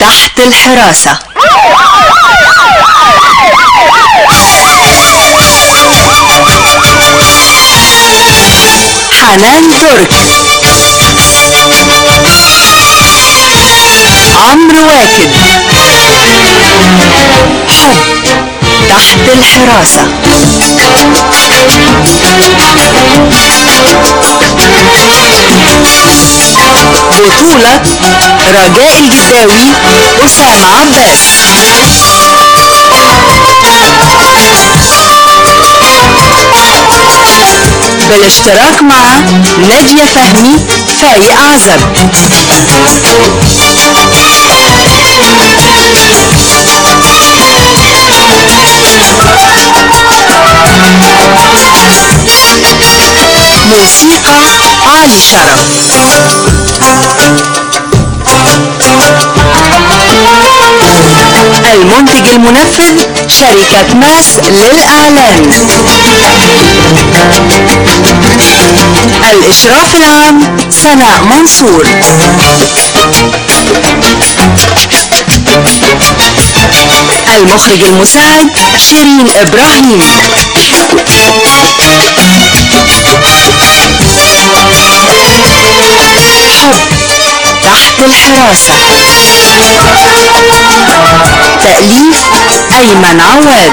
تحت الحراسة. حنان ترك، عمرو واكد. حب تحت الحراسة. بطولة رجاء الجداوي، أسامة عباس. بالاشتراك مع نادية فهمي، فايق عزب. موسيقى علي شرف. المنتج المنفذ شركة ماس للإعلان. الإشراف العام سناء منصور. المخرج المساعد شيرين إبراهيم. حب تحت الحراسة. تأليف أيمن عواد.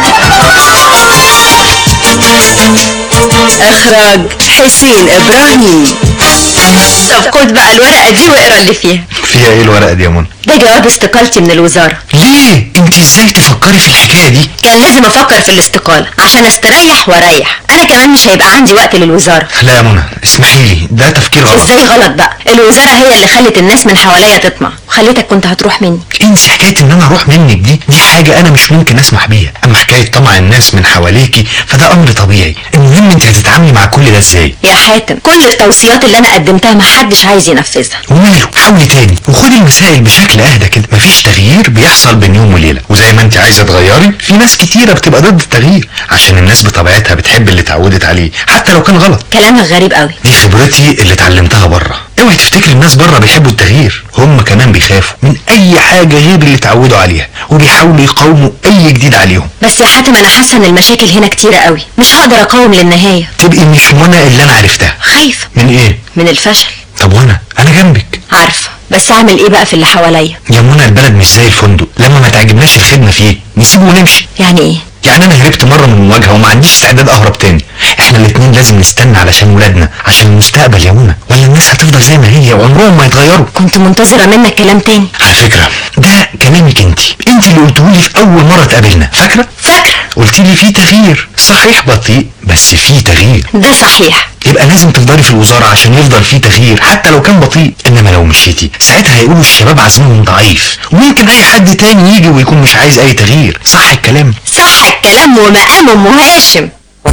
إخراج حسين إبراهيم. طب خد بقى الورقة دي واقرا اللي فيها. فيها ايه الورقة دي يا منى؟ ده جواب استقالتي من الوزارة. ليه؟ انت ازاي تفكري في الحكاية دي؟ كان لازم افكر في الاستقالة عشان استريح واريح. انا كمان مش هيبقى عندي وقت للوزارة. لا يا منى اسمحي لي، ده تفكير غلط. ازاي غلط بقى؟ الوزارة هي اللي خلت الناس من حواليا تطمع، خليتك كنت هتروح مني. انسي حكاية ان انا اروح منك دي حاجة انا مش ممكن اسمح بيها. اما حكاية طمع الناس من حواليكي فده امر طبيعي. المهم انت هتتعاملي مع كل ده ازاي؟ يا حاتم، كل التوصيات اللي انا قدمتها محدش عايز ينفذها. وماله؟ حاولي تاني وخدي المسائل بشكل اهدى كده. مفيش تغيير بيحصل بين يوم وليلة، وزي ما انت عايزة تغيري في ناس كتيرة بتبقى ضد التغيير، عشان الناس بطبيعتها بتحب اللي اتعودت عليه حتى لو كان غلط. كلامك غريب قوي. دي خبرتي اللي اتعلمتها بره. اوعي تفتكر الناس بره بيحبوا التغيير، هم كمان بيخافوا من اي حاجة غير اللي اتعودوا عليها وبيحاولوا يقاوموا اي جديد عليهم. بس يا حاتم انا حاسة ان المشاكل هنا كتيرة قوي، مش هقدر اقاوم للنهاية. تبقي مش منى اللي انا عرفتها. خايفة. من ايه؟ من الفشل. طب وانا جنبك. عارفة، بس اعمل ايه بقى في اللي حواليا؟ يا منى البلد مش زي الفندق، لما ما تعجبناش الخدمة فيه نسيبه ونمشي. يعني ايه؟ يعني انا هربت مرة من المواجهة وما عنديش استعداد اهرب تاني. احنا الاتنين لازم نستنى علشان ولادنا، عشان المستقبل يا منى، ولا الناس هتفضل زي ما هي وعمرهم ما يتغيروا. كنت منتظرة منك كلام تاني. على فكرة ده كلامك انت اللي قلتهولي في اول مرة اتقابلنا، فاكرة؟ قلت لي في تغيير، صحيح بطيء بس في تغيير. ده صحيح. يبقى لازم تفضلي في الوزارة عشان يفضل في تغيير حتى لو كان بطيء. انما لو مشيتي ساعتها هيقولوا الشباب عزمهم ضعيف، وممكن اي حد تاني يجي ويكون مش عايز اي تغيير. صح الكلام؟ صح الكلام ومقام ام هاشم.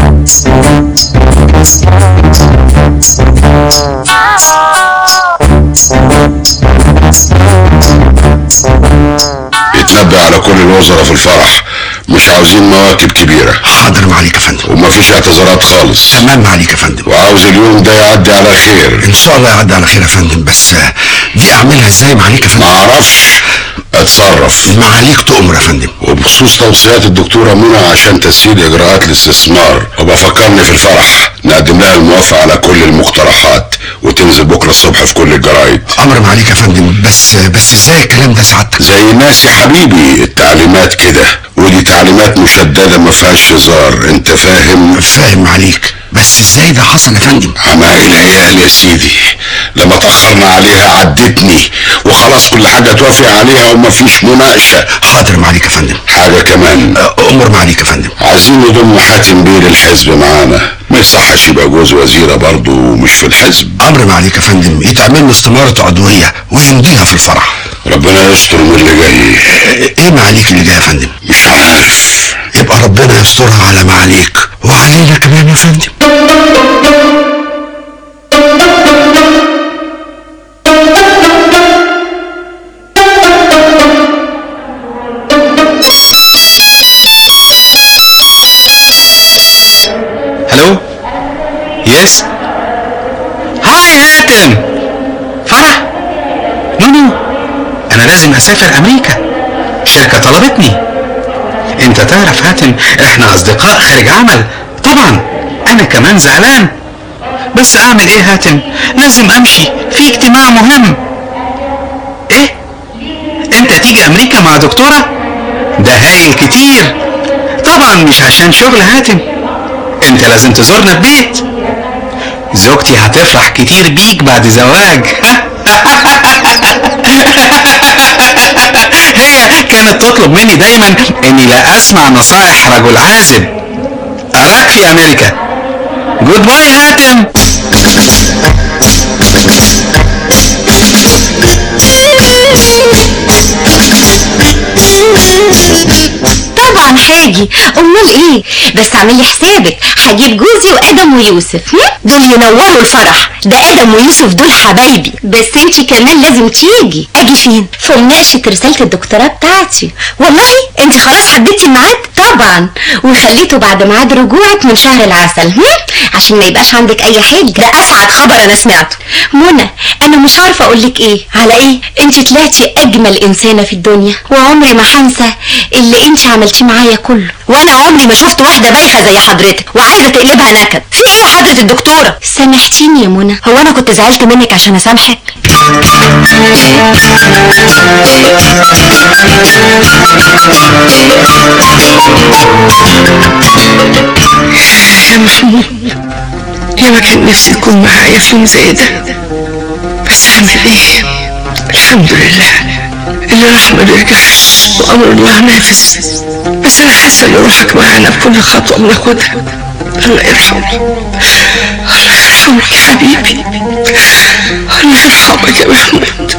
يتنبأ على كل الوزراء في الفرح، مش عاوزين مواكب كبيرة. حاضر معاليك يا فندم. ومفيش اعتذارات خالص. تمام معاليك يا فندم. وعاوز اليوم ده يعدي على خير ان شاء الله يعدي على خير يا فندم. بس دي اعملها ازاي معاليك يا فندم؟ معرفش، اتصرف. معاليك تؤمر يا فندم. وبخصوص توصيات الدكتورة منى عشان تسهيل اجراءات الاستثمار، وبفكرني في الفرح نقدم لها الموافقة على كل المقترحات وتنزل بكرة الصبح في كل الجرايد. امر معاليك يا فندم. بس ازاي الكلام ده سعادتك؟ زي الناس يا حبيبي، التعليمات كده، ودي تعليمات مشددة ما فيهاش هزار، انت فاهم؟ فاهم معاليك. بس ازاي ده حصل يا فندم؟ عمايل العيال يا سيدي، لما تأخرنا عليها عدتني وخلاص كل حاجة توافق عليها ومفيش مناقشة. حاضر معاليك يا فندم. حاجة كمان، امر معاليك يا فندم. عايزين نضم حاتم بيه للحزب معانا. ما يصحش يبقى جوز وزيرة برضه مش في الحزب. امر معاليك يا فندم. يتعمل له استمارة عضوية ويمضيها في الفرح. ربنا يستر من اللي جاي. ايه معاليك اللي جاي يا فندم؟ مش عارف. يبقى ربنا يسترها على معاليك وعلينا كمان يا فندم. هلو. يس. هاي هاتم. فرح. نو انا لازم اسافر امريكا، شركة طلبتني. انت تعرف هاتم احنا اصدقاء خارج عمل. طبعا انا كمان زعلان، بس اعمل ايه هاتم؟ لازم امشي في اجتماع مهم. ايه؟ انت تيجي امريكا مع دكتورة؟ ده هايل كتير. طبعا مش عشان شغل هاتم، انت لازم تزورنا البيت. زوجتي هتفرح كتير بيك بعد زواج. هي كانت تطلب مني دايما اني لا اسمع نصائح رجل عازب. اراك في امريكا. جود باي هاتم. طبعا هاجي، امال ايه؟ بس اعملي حسابك هجيب جوزي وادم ويوسف. دول ينوروا الفرح. ده ادم ويوسف دول حبايبي، بس انتي كمان لازم تيجي. اجي فين؟ في مناقشه رساله الدكتوراه بتاعتي. والله انتي خلاص حددتي الميعاد؟ طبعا، وخليته بعد ميعاد رجوعك من شهر العسل، عشان ما يبقاش عندك اي حاجه. ده اسعد خبر انا سمعته. منى انا مش عارفه اقولك ايه على ايه. انتي طلعتي اجمل انسانه في الدنيا، وعمري ما هنسى اللي انتي عملتيه معايا كله. وانا عمري ما شفت واحده بايخه زي حضرتك وعايزه تقلبها نكد. في ايه يا حضره الدكتوره؟ سامحتيني يا منى. هو انا كنت زعلت منك عشان اسامحك؟ يا محمود، يا ما كان نفسي يكون معايا في يوم زي ده، بس اعمل ايه؟ الحمد لله اللي راح ما بيرجعش وامر الله نافذ. بس انا حاسه ان روحك معانا بكل خطوه بناخدها. الله يرحمه، الله يرحمك يا حبيبي، الله يرحمك يا محمود.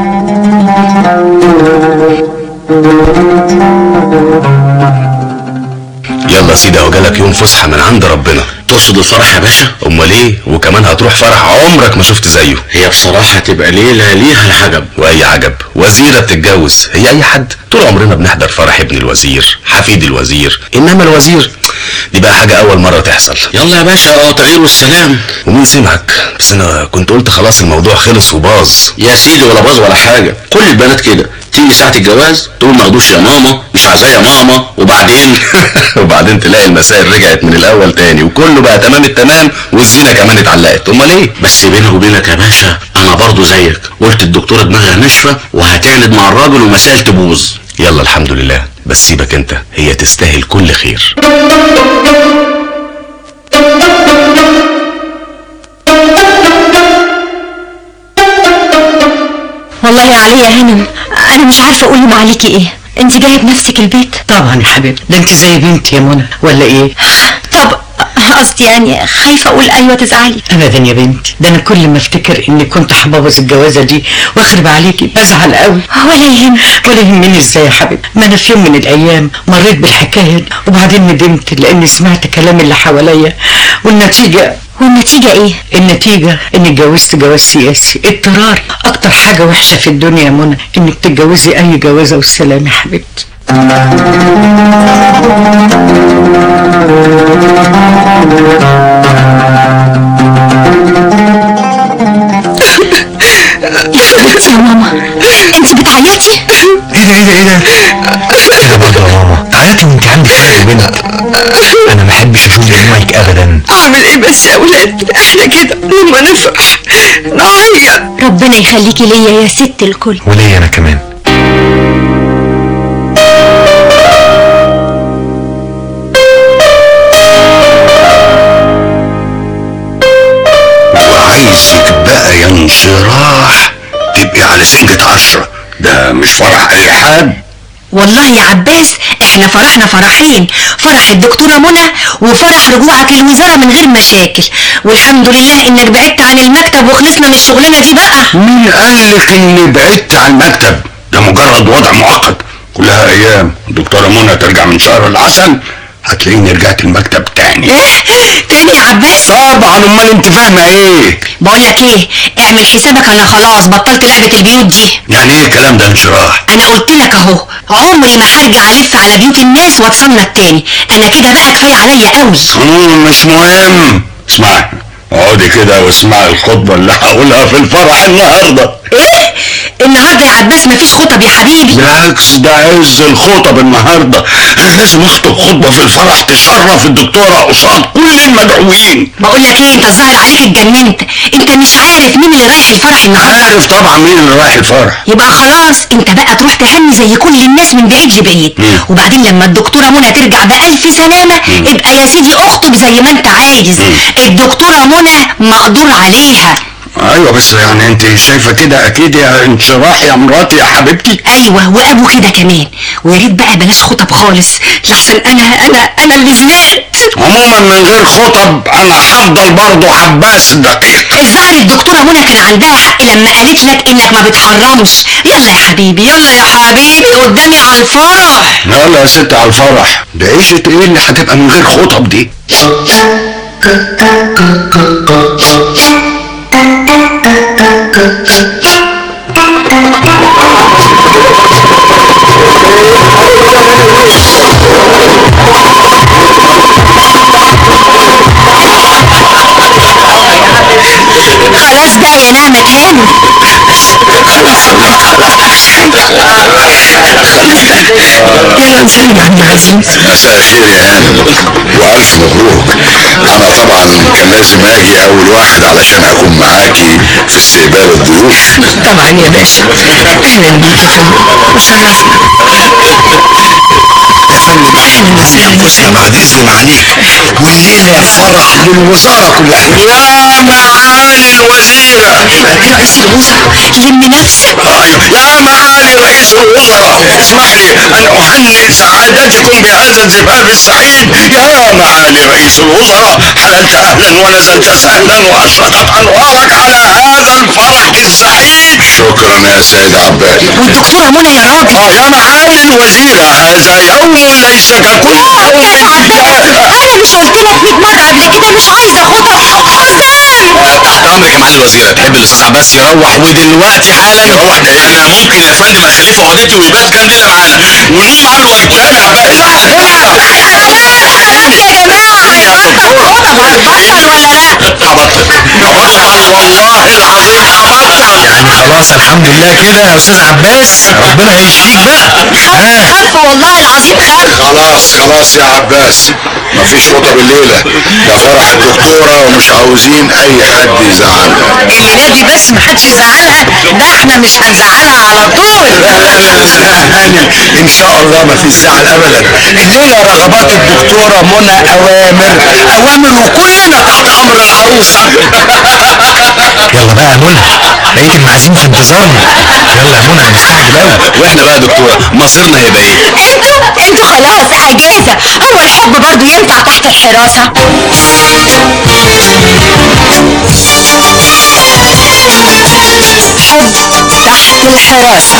يلا سيدي، اهو جالك يوم فسحه من عند ربنا. تقصد الفرح يا باشا؟ امال ايه، وكمان هتروح فرح عمرك ما شفت زيه. هي بصراحه تبقى ليله ليها العجب. واي عجب، وزيره بتتجوز. هي اي حد؟ طول عمرنا بنحضر فرح ابن الوزير، حفيد الوزير، انما الوزير دي بقى حاجه اول مره تحصل. يلا يا باشا، اه تغيير والسلام. ومين سمعك؟ بس انا كنت قلت خلاص الموضوع خلص وباظ. يا سيدي ولا باظ ولا حاجه، كل البنات كده تيجي ساعه الجواز تقول ما اخدوش يا ماما، مش عايزاه يا ماما، وبعدين وبعدين تلاقي المسائل رجعت من الاول تاني وكله بقى تمام التمام والزينه كمان اتعلقت. امال ايه؟ بس بيني وبينك يا باشا انا برضو زيك، قلت الدكتوره دماغها ناشفه وهتعند مع الراجل ومسائل تبوظ. يلا الحمد لله، بس سيبك انت، هي تستاهل كل خير. والله يا علي يا هانم، انا مش عارفه اقول لهم عليكي ايه. انت جايه بنفسك البيت؟ طبعا يا حبيبتي، ده انت زي بنتي يا منى ولا ايه؟ طب قصدي يعني خايفه اقول ايوه تزعلي. ابدا يا بنتي، ده انا كل ما افتكر اني كنت هبوظ الجوازه دي واخرب عليكي بزعل قوي. ولا يهمك. ولا يهمني ازاي يا حبيبتي، ما انا في يوم من الايام مريت بالحكايه دي وبعدين ندمت لاني سمعت كلام اللي حواليا، والنتيجه ايه؟ النتيجه اني اتجوزت جواز سياسي اضطراري. اكتر حاجه وحشه في الدنيا يا منى انك تتجوزي اي جوازه والسلام يا حبيبتي. يا حبيبتي يا ماما، انت بتعيطي؟ ايه ده برضه يا ماما؟ تعيطي وانت عندك فرق بنت؟ انا ما احبش اشوف دموعك ابدا. اعمل ايه بس يا اولاد، احنا كده لما نفرح نعيط. ربنا يخليكي ليا يا ست الكل. وليا انا كمان. وعايزك بقى يا انشراح تبقي على سنجة 10. ده مش فرح اي حد. والله يا عباس احنا فرحنا فرحين، فرح الدكتورة منى وفرح رجوعك الوزارة من غير مشاكل، والحمد لله انك بعدت عن المكتب وخلصنا من الشغلانة دي بقى. مين قالك اني بعدت عن المكتب؟ ده مجرد وضع معقد، كلها ايام. الدكتورة منى ترجع من شهر العسل هتلاقيني رجعت المكتب تاني. ايه تاني يا عباس؟ طبعا، امال انت فاهمه ايه؟ بقولك ايه، اعمل حسابك انا خلاص بطلت لعبة البيوت دي. يعني ايه الكلام ده انشراح؟ انا قلت لك اهو، عمري ما هرجع الف على بيوت الناس واتصنت تاني. انا كده بقى كفايه عليا قوي. مش مهم. اسمعي، اقعدي كده واسمعي الخطبه اللي هقولها في الفرح النهارده. ايه النهارده يا عباس مفيش خطب يا حبيبي. بالعكس ده عز الخطب النهارده، انا لازم اخطب خطبه في الفرح تشرف الدكتوره قصاد كل المدعوين. بقول لك ايه، انت الظاهر عليك اتجننت، انت مش عارف مين اللي رايح الفرح النهارده؟ عارف طبعا مين اللي رايح الفرح. يبقى خلاص انت بقى تروح تهني زي كل الناس من بعيد لبعيد. وبعدين لما الدكتوره منى ترجع بألف سلامه ابقى يا سيدي اخطب زي ما انت عايز. الدكتوره منى مقدور عليها. ايوه بس يعني انت شايفه كده اكيد يا انشراح يا مراتي يا حبيبتي. ايوه وابو كده كمان. ويا ريت بقى بلاش خطب خالص لحسن انا اللي زهقت. عموما من غير خطب انا هفضل برضه حباس دقيق. الظاهر الدكتوره منى كان عندها حق لما قالت لك انك ما بتحرمش. يلا يا حبيبي يلا يا حبيبي قدامي على الفرح. يلا يا ست على الفرح. ده عيشة ايه اللي هتبقى من غير خطب دي؟ خلاص بقى يا نعمة كامل. يلا نسلم على المعازيم. مساء الخير يا هانم والف مبروك. انا طبعا كان لازم اجي اول واحد علشان اكون معاكي في استقبال الضيوف. طبعا يا باشا، اهلا بيك يا فندم وشرفنا. يا فندم اهلا وسهلا. بعد اذن معاليك، والليله فرح للوزاره كلها. يا معالي الوزيره. رئيس الوزراء لم نفسك. يا معالي رئيس الوزراء، اسمح لي ان اهنئ سعادتكم بهذا الزفاف السعيد. يا معالي رئيس الوزراء، حللت اهلا ونزلت سهلا واشرقت انوارك على هذا الفرح السعيد. شكرا يا سيد عباس. والدكتوره منى يا راجل. يا معالي الوزيره، هذا يوم ليس ككل يوم. انا مش قلت لك 100 مره قبل كده مش عايزه خطب. تحت امرك يا معالي الوزيره. تحب الاستاذ عباس يروح ودلوقتي حالا؟ يروح ده ايه؟ انا ممكن يا فندم اخليه في اوضتي ويبات كام ليله معانا ونقوم عنه واجب. لا يا عباس. والله العظيم هبطل. يعني خلاص الحمد لله كده يا استاذ عباس، ربنا يشفيك بقى. خف والله العظيم خف. خلاص يا عباس، مفيش خطب الليله، ده فرح الدكتوره ومش عاوزين اي حد يزعلها. الليله دي بس محدش يزعلها، ده احنا مش هنزعلها على طول. ان شاء الله مفيش زعل ابدا. الليله رغبات الدكتوره منى اوامر وكلنا تحت امر العروسه. يلا بقى يا منى، بقية المعازيم في انتظارنا. يلا يا منى هنستعجل قوي. واحنا بقى يا دكتوره مصيرنا هيبقى ايه؟ انتوا خلاص اجازه. هو الحب برضو ينفع تحت الحراسه؟ حب تحت الحراسه.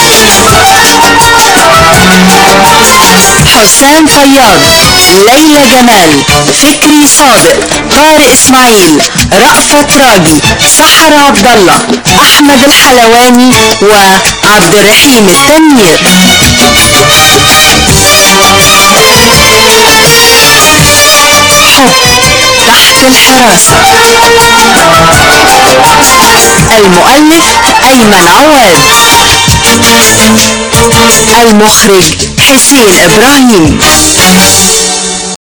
حسام فياض، ليلى جمال، فكري صادق، طارق اسماعيل، رأفت راجي، سحر عبد الله، احمد الحلواني وعبد الرحيم التنير. حب تحت الحراسة. المؤلف أيمن عواد، المخرج حسين إبراهيم.